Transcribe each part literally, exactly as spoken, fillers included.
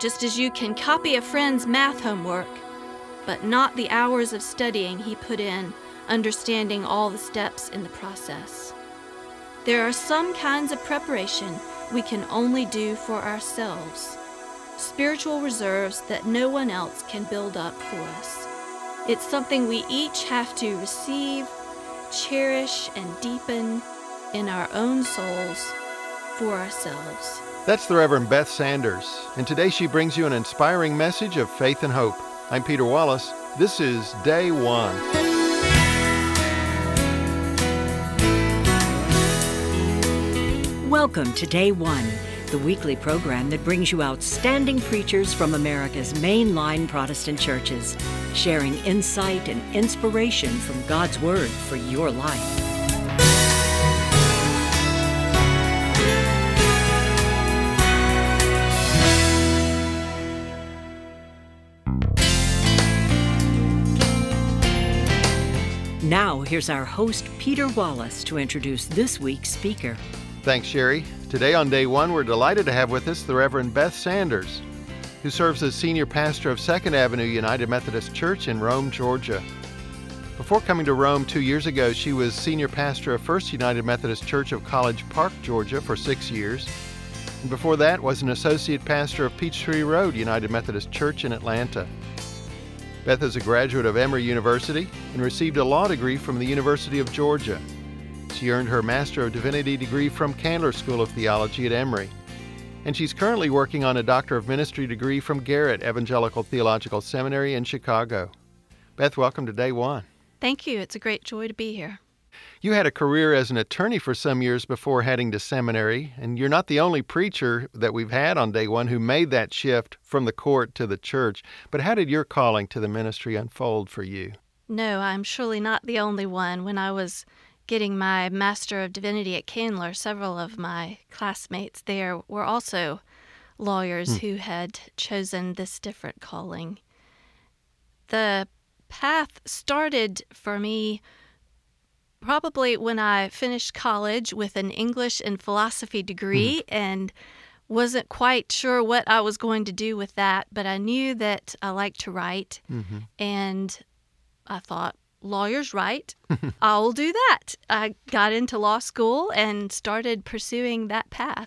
just as you can copy a friend's math homework, but not the hours of studying he put in, understanding all the steps in the process. There are some kinds of preparation we can only do for ourselves, spiritual reserves that no one else can build up for us. It's something we each have to receive, cherish, and deepen in our own souls for ourselves. That's the Reverend Beth Sanders, and today she brings you an inspiring message of faith and hope. I'm Peter Wallace. This is Day One. Welcome to Day One, the weekly program that brings you outstanding preachers from America's mainline Protestant churches, sharing insight and inspiration from God's Word for your life. Now, here's our host, Peter Wallace, to introduce this week's speaker. Thanks, Sherry. Today on Day One, we're delighted to have with us the Reverend Beth Sanders, who serves as senior pastor of Second Avenue United Methodist Church in Rome, Georgia. Before coming to Rome two years ago, she was senior pastor of First United Methodist Church of College Park, Georgia for six years. And before that was an associate pastor of Peachtree Road United Methodist Church in Atlanta. Beth is a graduate of Emory University and received a law degree from the University of Georgia. She earned her Master of Divinity degree from Candler School of Theology at Emory. And she's currently working on a Doctor of Ministry degree from Garrett Evangelical Theological Seminary in Chicago. Beth, welcome to Day One. Thank you. It's a great joy to be here. You had a career as an attorney for some years before heading to seminary, and you're not the only preacher that we've had on Day One who made that shift from the court to the church. But how did your calling to the ministry unfold for you? No, I'm surely not the only one. When I was getting my Master of Divinity at Candler, several of my classmates there were also lawyers hmm. who had chosen this different calling. The path started for me probably when I finished college with an English and philosophy degree mm-hmm. and wasn't quite sure what I was going to do with that, but I knew that I liked to write, mm-hmm. and I thought, lawyers write, I'll do that. I got into law school and started pursuing that path.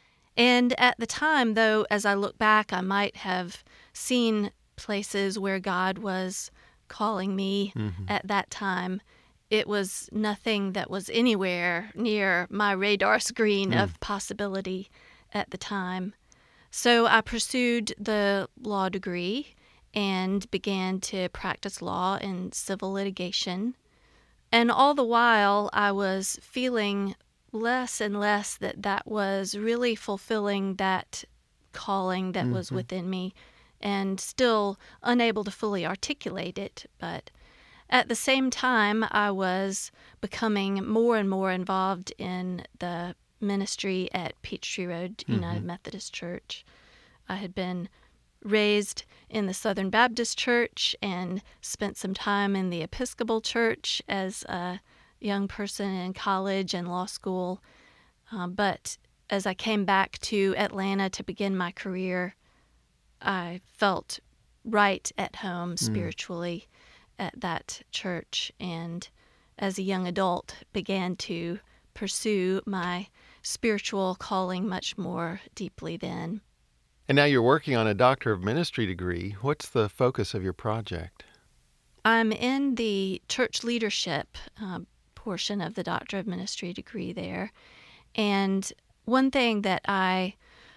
And at the time, though, as I look back, I might have seen places where God was calling me mm-hmm. at that time. It was nothing that was anywhere near my radar screen mm. of possibility at the time. So I pursued the law degree and began to practice law in civil litigation. And all the while, I was feeling less and less that that was really fulfilling that calling that mm-hmm. was within me, and still unable to fully articulate it. But at the same time, I was becoming more and more involved in the ministry at Peachtree Road mm-hmm. United Methodist Church. I had been raised in the Southern Baptist Church and spent some time in the Episcopal Church as a young person in college and law school. Uh, but as I came back to Atlanta to begin my career, I felt right at home mm. spiritually at that church, and as a young adult began to pursue my spiritual calling much more deeply then. And now you're working on a Doctor of Ministry degree. What's the focus of your project? I'm in the church leadership uh, portion of the Doctor of Ministry degree there. And one thing that I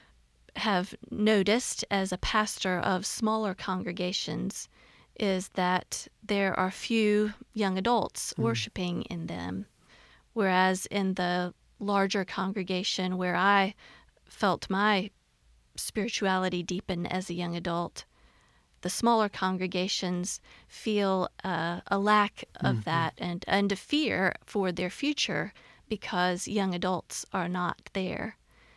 have noticed as a pastor of smaller congregations is that there are few young adults mm. worshiping in them, whereas in the larger congregation where I felt my spirituality deepen as a young adult, the smaller congregations feel uh, a lack of mm-hmm. that and, and a fear for their future because young adults are not there.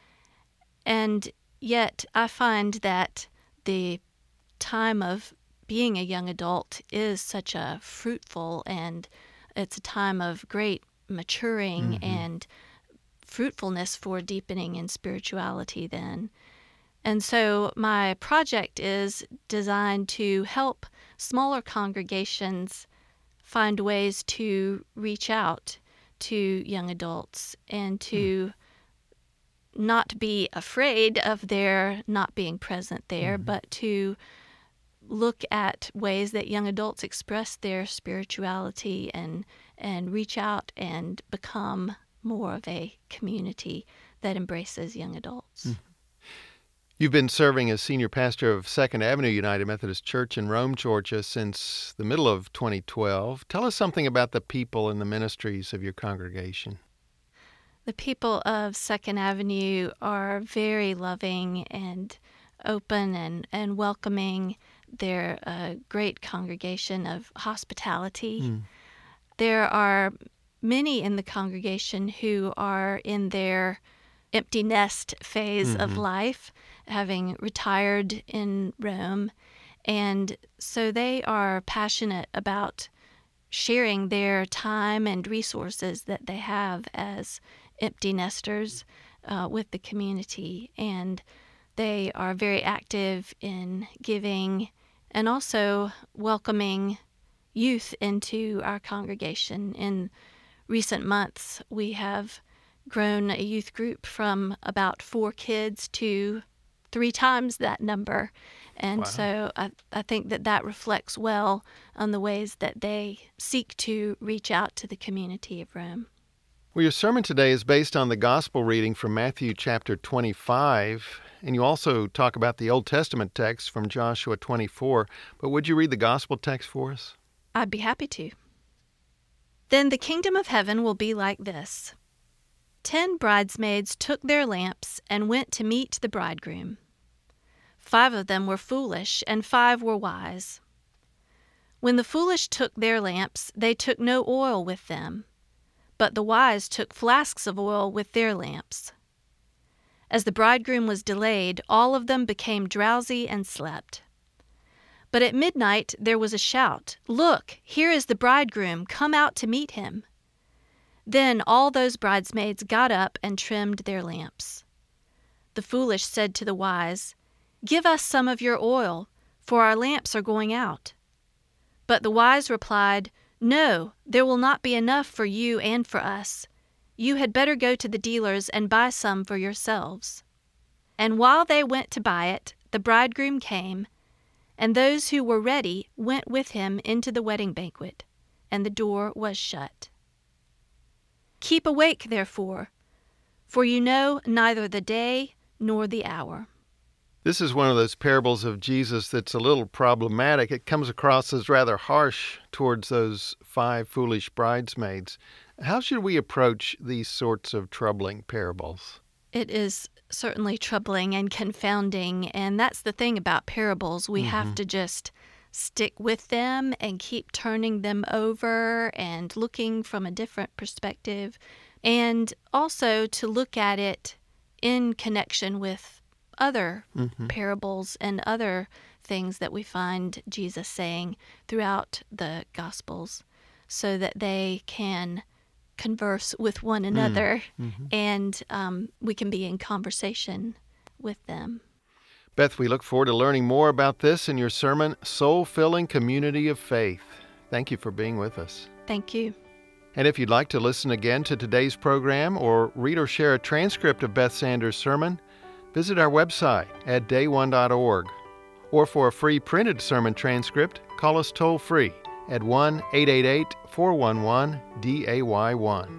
And yet I find that the time of being a young adult is such a fruitful, and it's a time of great maturing mm-hmm. and fruitfulness for deepening in spirituality then. And so my project is designed to help smaller congregations find ways to reach out to young adults and to mm. not be afraid of their not being present there, mm-hmm. but to look at ways that young adults express their spirituality and and reach out and become more of a community that embraces young adults. Mm. You've been serving as senior pastor of Second Avenue United Methodist Church in Rome, Georgia, since the middle of twenty twelve. Tell us something about the people and the ministries of your congregation. The people of Second Avenue are very loving and open and, and welcoming. They're a great congregation of hospitality. Mm. There are many in the congregation who are in their empty nest phase mm-hmm. of life, having retired in Rome. And so they are passionate about sharing their time and resources that they have as empty nesters uh, with the community. And they are very active in giving and also welcoming youth into our congregation. In recent months, we have grown a youth group from about four kids to three times that number. And wow. so I, I think that that reflects well on the ways that they seek to reach out to the community of Rome. Well, your sermon today is based on the gospel reading from Matthew chapter twenty-five, and you also talk about the Old Testament text from Joshua twenty-four. But would you read the gospel text for us? I'd be happy to. Then the kingdom of heaven will be like this. Ten bridesmaids took their lamps and went to meet the bridegroom. Five of them were foolish, and five were wise. When the foolish took their lamps, they took no oil with them, but the wise took flasks of oil with their lamps. As the bridegroom was delayed, all of them became drowsy and slept. But at midnight there was a shout, "Look, here is the bridegroom, come out to meet him." Then all those bridesmaids got up and trimmed their lamps. The foolish said to the wise, "Give us some of your oil, for our lamps are going out." But the wise replied, "No, there will not be enough for you and for us. You had better go to the dealers and buy some for yourselves." And while they went to buy it, the bridegroom came, and those who were ready went with him into the wedding banquet, and the door was shut. Keep awake, therefore, for you know neither the day nor the hour. This is one of those parables of Jesus that's a little problematic. It comes across as rather harsh towards those five foolish bridesmaids. How should we approach these sorts of troubling parables? It is certainly troubling and confounding, and that's the thing about parables. We mm-hmm. have to just stick with them and keep turning them over and looking from a different perspective, and also to look at it in connection with other mm-hmm. parables and other things that we find Jesus saying throughout the Gospels, so that they can converse with one another mm-hmm. and um, we can be in conversation with them. Beth, we look forward to learning more about this in your sermon, Soul-Filling Community of Faith. Thank you for being with us. Thank you. And if you'd like to listen again to today's program or read or share a transcript of Beth Sanders' sermon, visit our website at day one dot org. Or for a free printed sermon transcript, call us toll-free at one eight eight eight, four one one, D A Y one.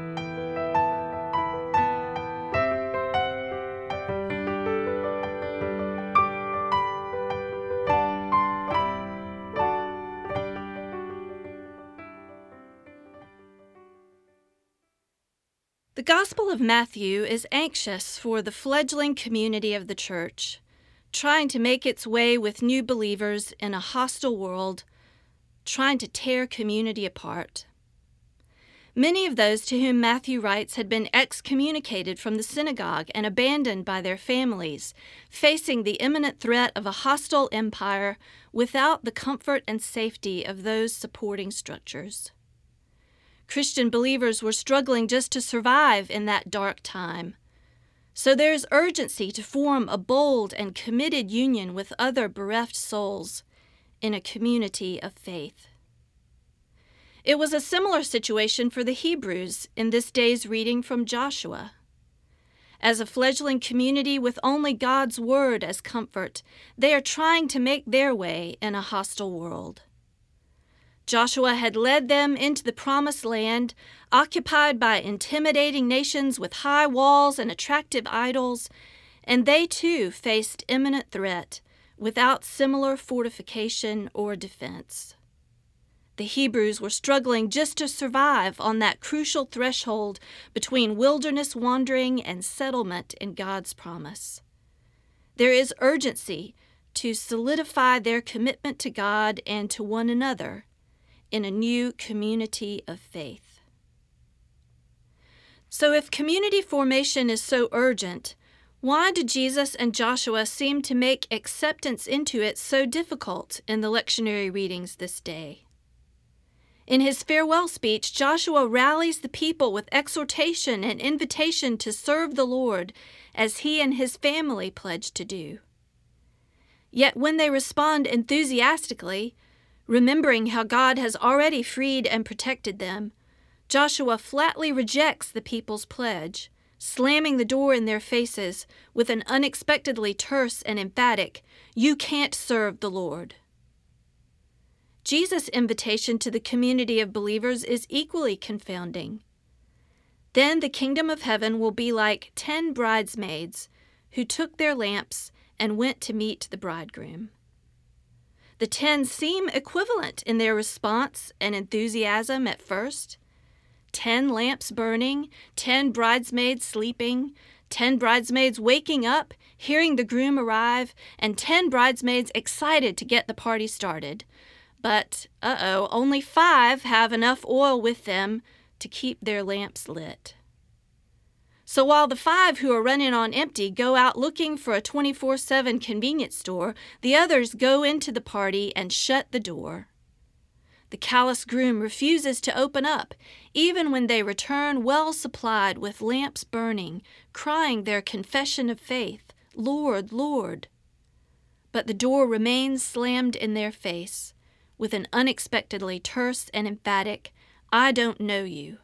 The Gospel of Matthew is anxious for the fledgling community of the church, trying to make its way with new believers in a hostile world, trying to tear community apart. Many of those to whom Matthew writes had been excommunicated from the synagogue and abandoned by their families, facing the imminent threat of a hostile empire without the comfort and safety of those supporting structures. Christian believers were struggling just to survive in that dark time, So there is urgency to form a bold and committed union with other bereft souls in a community of faith. It was a similar situation for the Hebrews in this day's reading from Joshua. As a fledgling community with only God's word as comfort, they are trying to make their way in a hostile world. Joshua had led them into the promised land, occupied by intimidating nations with high walls and attractive idols, and they too faced imminent threat without similar fortification or defense. The Hebrews were struggling just to survive on that crucial threshold between wilderness wandering and settlement in God's promise. There is urgency to solidify their commitment to God and to one another in a new community of faith. So if community formation is so urgent, why do Jesus and Joshua seem to make acceptance into it so difficult in the lectionary readings this day? In his farewell speech, Joshua rallies the people with exhortation and invitation to serve the Lord as he and his family pledged to do. Yet when they respond enthusiastically, remembering how God has already freed and protected them, Joshua flatly rejects the people's pledge, slamming the door in their faces with an unexpectedly terse and emphatic, "You can't serve the Lord." Jesus' invitation to the community of believers is equally confounding. Then the kingdom of heaven will be like ten bridesmaids who took their lamps and went to meet the bridegroom. The ten seem equivalent in their response and enthusiasm at first. Ten lamps burning, ten bridesmaids sleeping, ten bridesmaids waking up, hearing the groom arrive, and ten bridesmaids excited to get the party started. But, uh-oh, only five have enough oil with them to keep their lamps lit. So while the five who are running on empty go out looking for a twenty-four seven convenience store, the others go into the party and shut the door. The callous groom refuses to open up, even when they return well supplied with lamps burning, crying their confession of faith, "Lord, Lord." But the door remains slammed in their face, with an unexpectedly terse and emphatic, "I don't know you."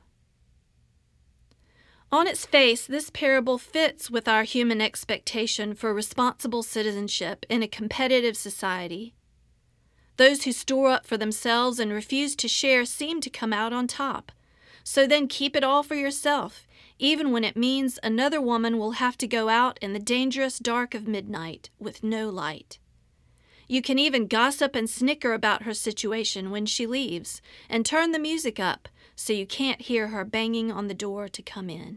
On its face, this parable fits with our human expectation for responsible citizenship in a competitive society. Those who store up for themselves and refuse to share seem to come out on top. So then keep it all for yourself, even when it means another woman will have to go out in the dangerous dark of midnight with no light. You can even gossip and snicker about her situation when she leaves, and turn the music up so you can't hear her banging on the door to come in.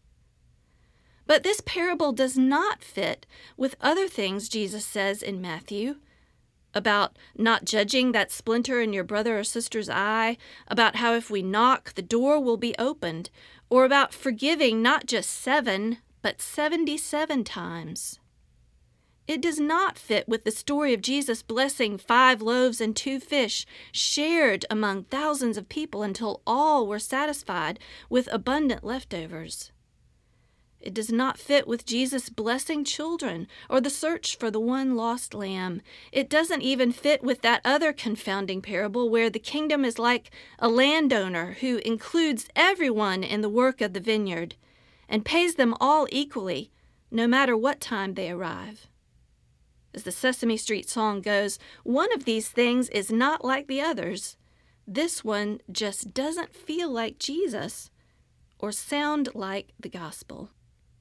But this parable does not fit with other things Jesus says in Matthew, about not judging that splinter in your brother or sister's eye, about how if we knock, the door will be opened, or about forgiving not just seven, but seventy-seven times. It does not fit with the story of Jesus blessing five loaves and two fish shared among thousands of people until all were satisfied with abundant leftovers. It does not fit with Jesus blessing children or the search for the one lost lamb. It doesn't even fit with that other confounding parable where the kingdom is like a landowner who includes everyone in the work of the vineyard and pays them all equally, no matter what time they arrive. As the Sesame Street song goes, one of these things is not like the others. This one just doesn't feel like Jesus or sound like the gospel.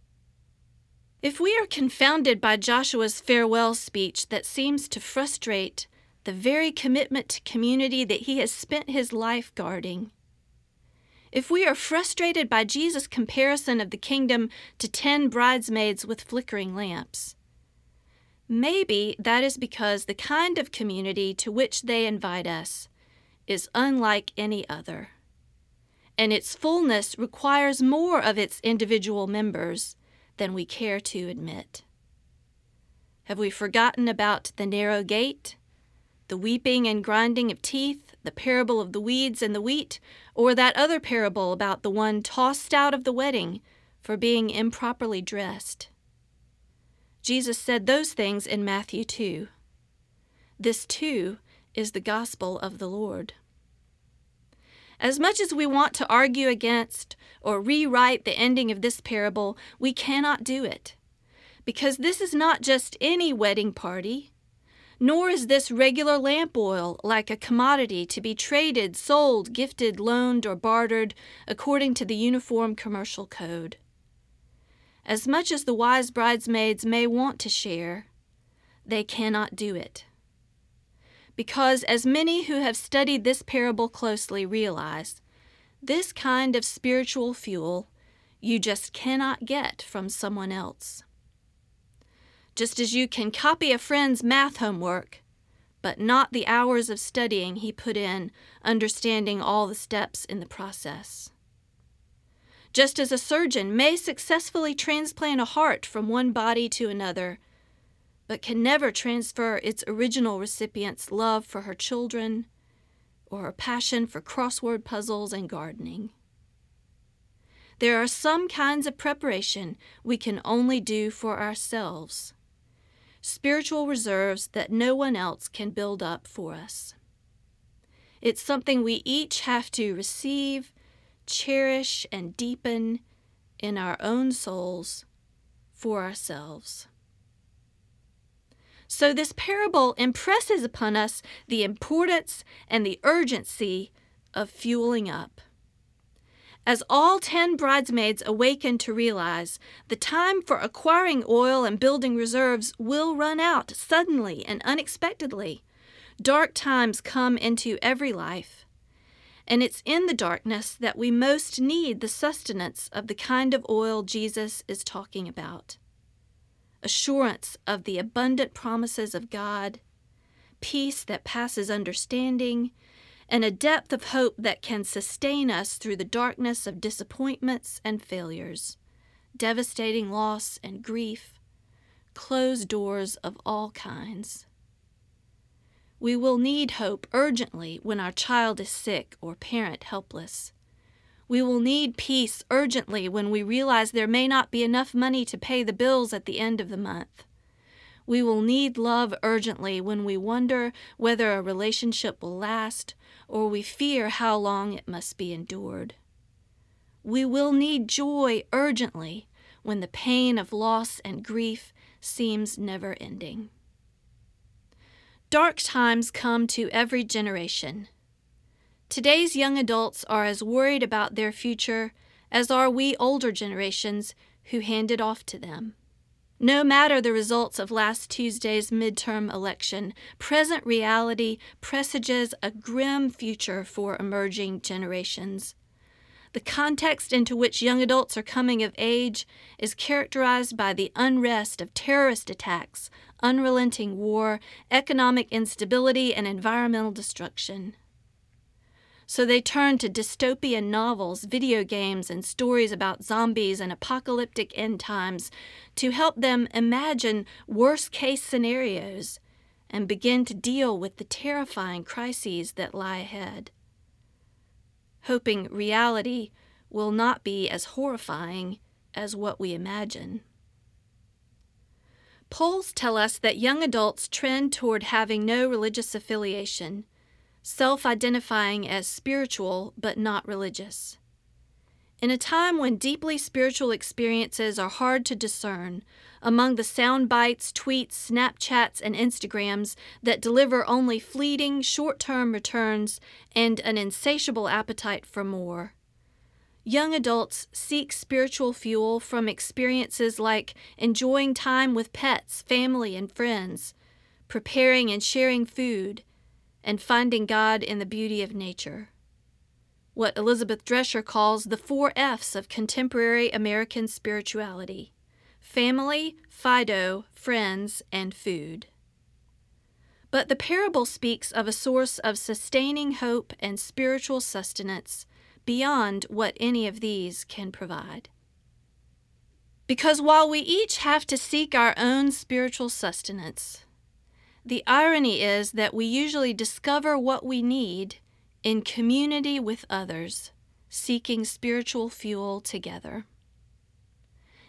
If we are confounded by Joshua's farewell speech that seems to frustrate the very commitment to community that he has spent his life guarding, if we are frustrated by Jesus' comparison of the kingdom to ten bridesmaids with flickering lamps, maybe that is because the kind of community to which they invite us is unlike any other, and its fullness requires more of its individual members than we care to admit. Have we forgotten about the narrow gate, the weeping and grinding of teeth, the parable of the weeds and the wheat, or that other parable about the one tossed out of the wedding for being improperly dressed. Jesus said those things in Matthew two. This, too, is the gospel of the Lord. As much as we want to argue against or rewrite the ending of this parable, we cannot do it, because this is not just any wedding party, nor is this regular lamp oil like a commodity to be traded, sold, gifted, loaned, or bartered according to the uniform commercial code. As much as the wise bridesmaids may want to share, they cannot do it. Because as many who have studied this parable closely realize, this kind of spiritual fuel you just cannot get from someone else. Just as you can copy a friend's math homework, but not the hours of studying he put in, understanding all the steps in the process. Just as a surgeon may successfully transplant a heart from one body to another, but can never transfer its original recipient's love for her children or her passion for crossword puzzles and gardening. There are some kinds of preparation we can only do for ourselves, spiritual reserves that no one else can build up for us. It's something we each have to receive, cherish, and deepen in our own souls for ourselves. So this parable impresses upon us the importance and the urgency of fueling up. As all ten bridesmaids awaken to realize the time for acquiring oil and building reserves will run out suddenly and unexpectedly, dark times come into every life. And it's in the darkness that we most need the sustenance of the kind of oil Jesus is talking about. Assurance of the abundant promises of God, peace that passes understanding, and a depth of hope that can sustain us through the darkness of disappointments and failures, devastating loss and grief, closed doors of all kinds. We will need hope urgently when our child is sick or parent helpless. We will need peace urgently when we realize there may not be enough money to pay the bills at the end of the month. We will need love urgently when we wonder whether a relationship will last or we fear how long it must be endured. We will need joy urgently when the pain of loss and grief seems never ending. Dark times come to every generation. Today's young adults are as worried about their future as are we older generations who hand it off to them. No matter the results of last Tuesday's midterm election, present reality presages a grim future for emerging generations. The context into which young adults are coming of age is characterized by the unrest of terrorist attacks, unrelenting war, economic instability, and environmental destruction. So they turn to dystopian novels, video games, and stories about zombies and apocalyptic end times to help them imagine worst-case scenarios and begin to deal with the terrifying crises that lie ahead, hoping reality will not be as horrifying as what we imagine. Polls tell us that young adults trend toward having no religious affiliation, self-identifying as spiritual but not religious. In a time when deeply spiritual experiences are hard to discern, among the sound bites, tweets, Snapchats, and Instagrams that deliver only fleeting, short-term returns and an insatiable appetite for more, young adults seek spiritual fuel from experiences like enjoying time with pets, family, and friends, preparing and sharing food, and finding God in the beauty of nature. What Elizabeth Drescher calls the four F's of contemporary American spirituality: family, Fido, friends, and food. But the parable speaks of a source of sustaining hope and spiritual sustenance beyond what any of these can provide. Because while we each have to seek our own spiritual sustenance, the irony is that we usually discover what we need in community with others, seeking spiritual fuel together.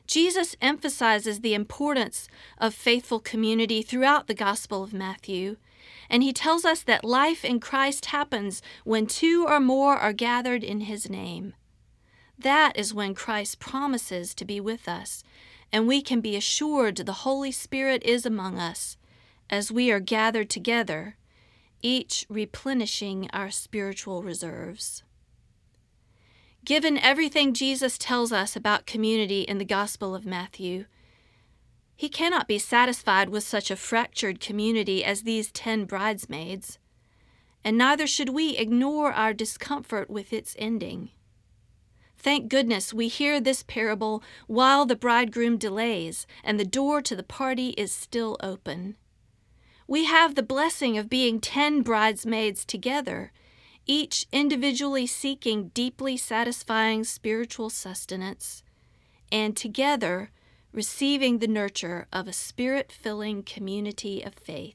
Jesus emphasizes the importance of faithful community throughout the Gospel of Matthew, and he tells us that life in Christ happens when two or more are gathered in his name. That is when Christ promises to be with us, and we can be assured the Holy Spirit is among us as we are gathered together, each replenishing our spiritual reserves. Given everything Jesus tells us about community in the Gospel of Matthew, he cannot be satisfied with such a fractured community as these ten bridesmaids, and neither should we ignore our discomfort with its ending. Thank goodness we hear this parable while the bridegroom delays and the door to the party is still open. We have the blessing of being ten bridesmaids together, each individually seeking deeply satisfying spiritual sustenance, and together receiving the nurture of a spirit-filling community of faith.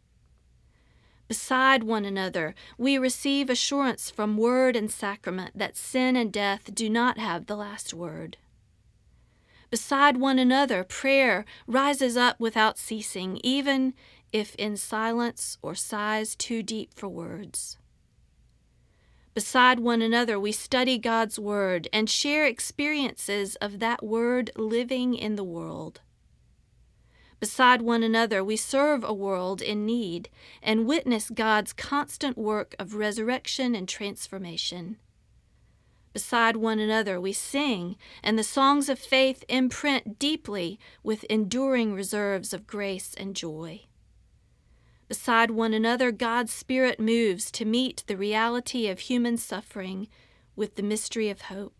Beside one another, we receive assurance from word and sacrament that sin and death do not have the last word. Beside one another, prayer rises up without ceasing, even if in silence or sighs too deep for words. Beside one another, we study God's Word and share experiences of that Word living in the world. Beside one another, we serve a world in need and witness God's constant work of resurrection and transformation. Beside one another, we sing, and the songs of faith imprint deeply with enduring reserves of grace and joy. Beside one another, God's Spirit moves to meet the reality of human suffering with the mystery of hope.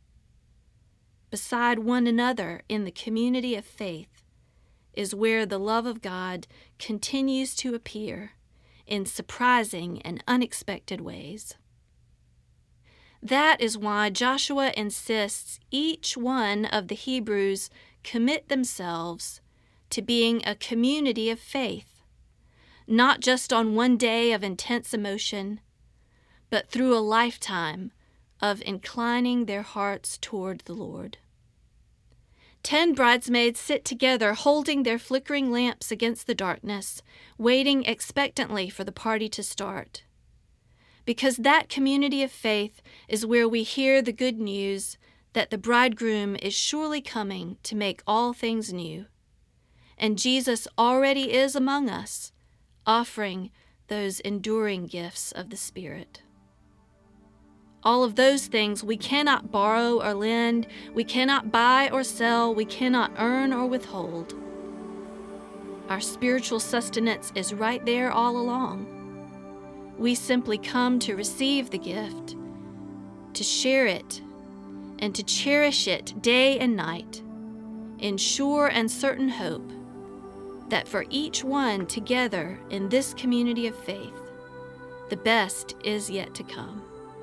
Beside one another in the community of faith is where the love of God continues to appear in surprising and unexpected ways. That is why Joshua insists each one of the Hebrews commit themselves to being a community of faith, not just on one day of intense emotion, but through a lifetime of inclining their hearts toward the Lord. Ten bridesmaids sit together holding their flickering lamps against the darkness, waiting expectantly for the party to start. Because that community of faith is where we hear the good news that the bridegroom is surely coming to make all things new, and Jesus already is among us, offering those enduring gifts of the Spirit. All of those things we cannot borrow or lend, we cannot buy or sell, we cannot earn or withhold. Our spiritual sustenance is right there all along. We simply come to receive the gift, to share it, and to cherish it day and night, in sure and certain hope that for each one together in this community of faith, the best is yet to come.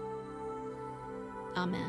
Amen.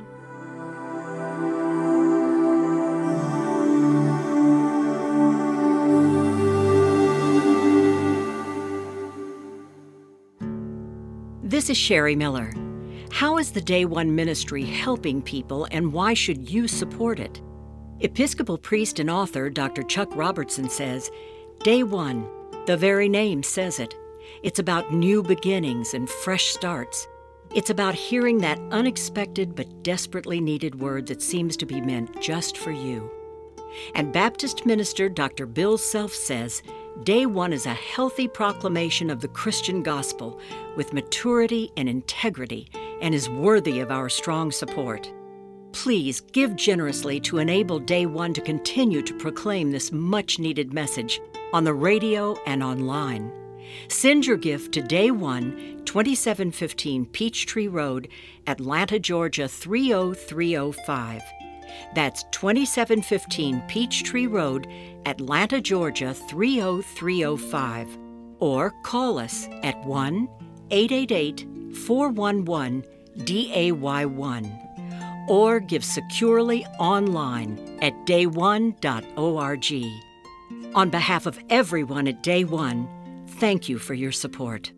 This is Sherry Miller. How is the Day One Ministry helping people, and why should you support it? Episcopal priest and author Doctor Chuck Robertson says, Day One, the very name says it. It's about new beginnings and fresh starts. It's about hearing that unexpected but desperately needed word that seems to be meant just for you. And Baptist minister Doctor Bill Self says, Day One is a healthy proclamation of the Christian gospel with maturity and integrity and is worthy of our strong support. Please give generously to enable Day One to continue to proclaim this much-needed message on the radio and online. Send your gift to Day One, twenty-seven fifteen Peachtree Road, Atlanta, Georgia three oh three oh five. That's twenty-seven fifteen Peachtree Road, Atlanta, Georgia three oh three oh five. Or call us at one eight eight eight, four one one, D A Y one. Or give securely online at day one dot org. On behalf of everyone at Day One, thank you for your support.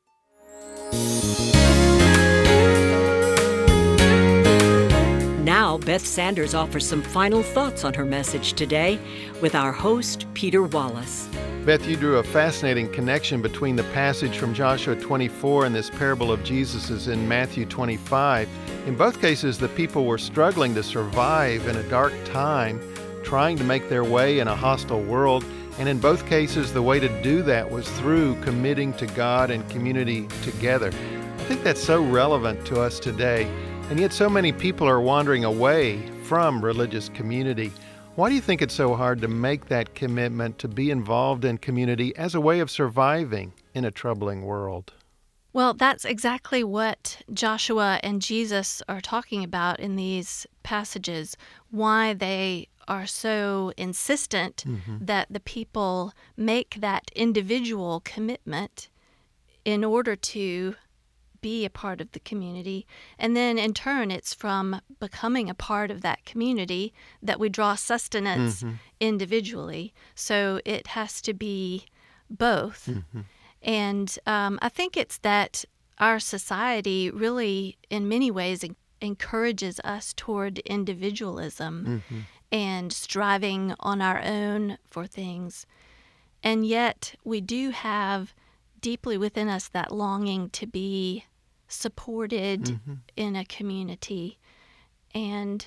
Now Now, Beth Sanders offers some final thoughts on her message today with our host, Peter Wallace. Beth, you drew a fascinating connection between the passage from Joshua twenty-four and this parable of Jesus's in Matthew twenty-five. In both cases, the people were struggling to survive in a dark time, trying to make their way in a hostile world. And in both cases, the way to do that was through committing to God and community together. I think that's so relevant to us today. And yet so many people are wandering away from religious community. Why do you think it's so hard to make that commitment to be involved in community as a way of surviving in a troubling world? Well, that's exactly what Joshua and Jesus are talking about in these passages, why they are so insistent mm-hmm. that the people make that individual commitment in order to be a part of the community. And then in turn, it's from becoming a part of that community that we draw sustenance mm-hmm. individually. So it has to be both. Mm-hmm. And um, I think it's that our society really, in many ways, en- encourages us toward individualism mm-hmm. and striving on our own for things. And yet we do have deeply within us that longing to be supported mm-hmm. in a community. And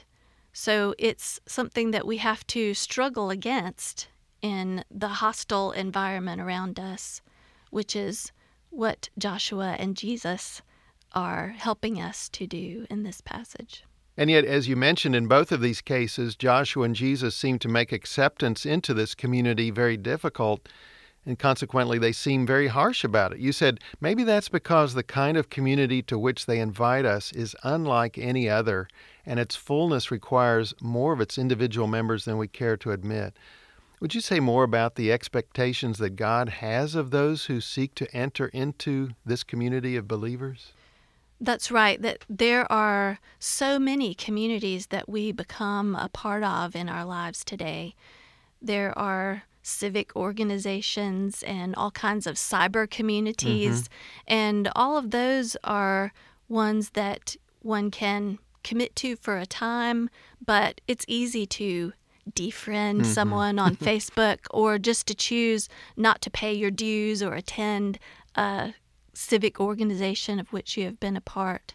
so it's something that we have to struggle against in the hostile environment around us, which is what Joshua and Jesus are helping us to do in this passage. And yet, as you mentioned, in both of these cases, Joshua and Jesus seem to make acceptance into this community very difficult, and consequently, they seem very harsh about it. You said maybe that's because the kind of community to which they invite us is unlike any other, and its fullness requires more of its individual members than we care to admit. Would you say more about the expectations that God has of those who seek to enter into this community of believers? That's right, that there are so many communities that we become a part of in our lives today. There are civic organizations and all kinds of cyber communities, mm-hmm. and all of those are ones that one can commit to for a time, but it's easy to defriend mm-hmm. someone on Facebook or just to choose not to pay your dues or attend a civic organization of which you have been a part.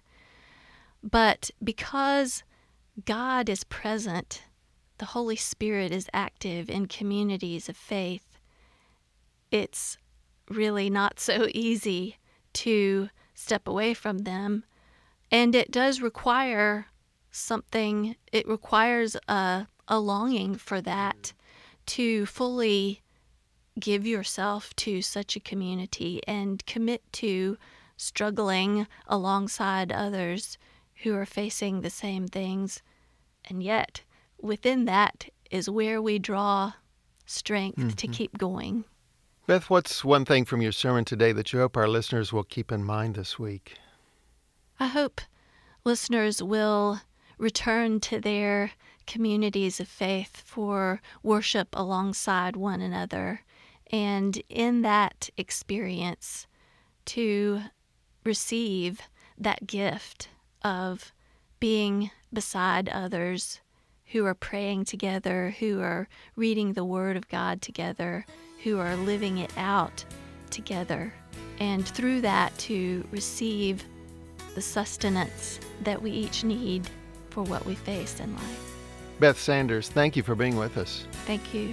But because God is present, the Holy Spirit is active in communities of faith, it's really not so easy to step away from them. And it does require something, it requires a, a longing for that, to fully give yourself to such a community and commit to struggling alongside others who are facing the same things. And yet, within that is where we draw strength mm-hmm. to keep going. Beth, what's one thing from your sermon today that you hope our listeners will keep in mind this week? I hope listeners will return to their communities of faith for worship alongside one another, and in that experience to receive that gift of being beside others who are praying together, who are reading the Word of God together, who are living it out together, and through that to receive the sustenance that we each need for what we face in life. Beth Sanders, thank you for being with us. Thank you.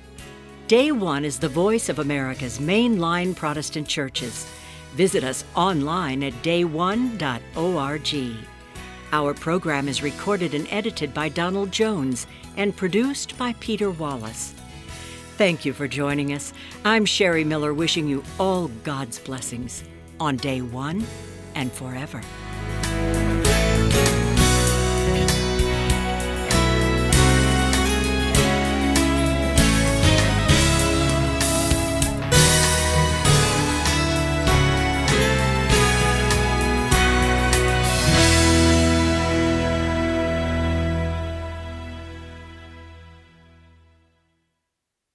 Day One is the voice of America's mainline Protestant churches. Visit us online at day one dot org. Our program is recorded and edited by Donald Jones and produced by Peter Wallace. Thank you for joining us. I'm Sherry Miller, wishing you all God's blessings on Day One and forever.